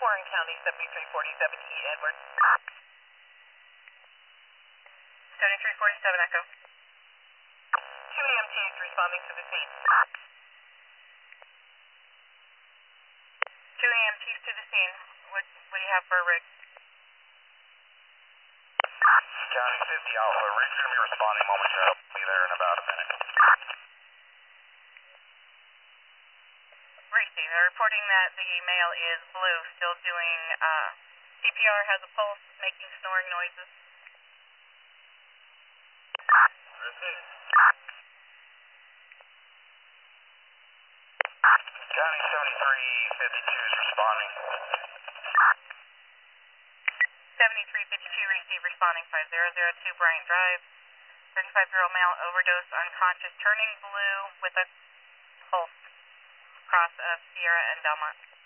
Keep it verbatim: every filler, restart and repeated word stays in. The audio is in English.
Warren County, seventy-three forty-seven E. Edward. seventy-three forty-seven Echo. Two E M Ts responding to the scene. Two E M Ts to the scene. What, what do you have for a rig? County fifty Alpha, rig's going to be responding momentarily. Be there in about a minute. Receive. They're reporting that the male is blue, still doing uh, C P R, has a pulse, making snoring noises. Receive. County seventy-three fifty-two is responding. seventy-three fifty-two, receive, responding five zero zero two Bryant Drive. thirty-five-year-old male, overdose, unconscious, turning blue with a pulse across uh, Sierra and Belmont.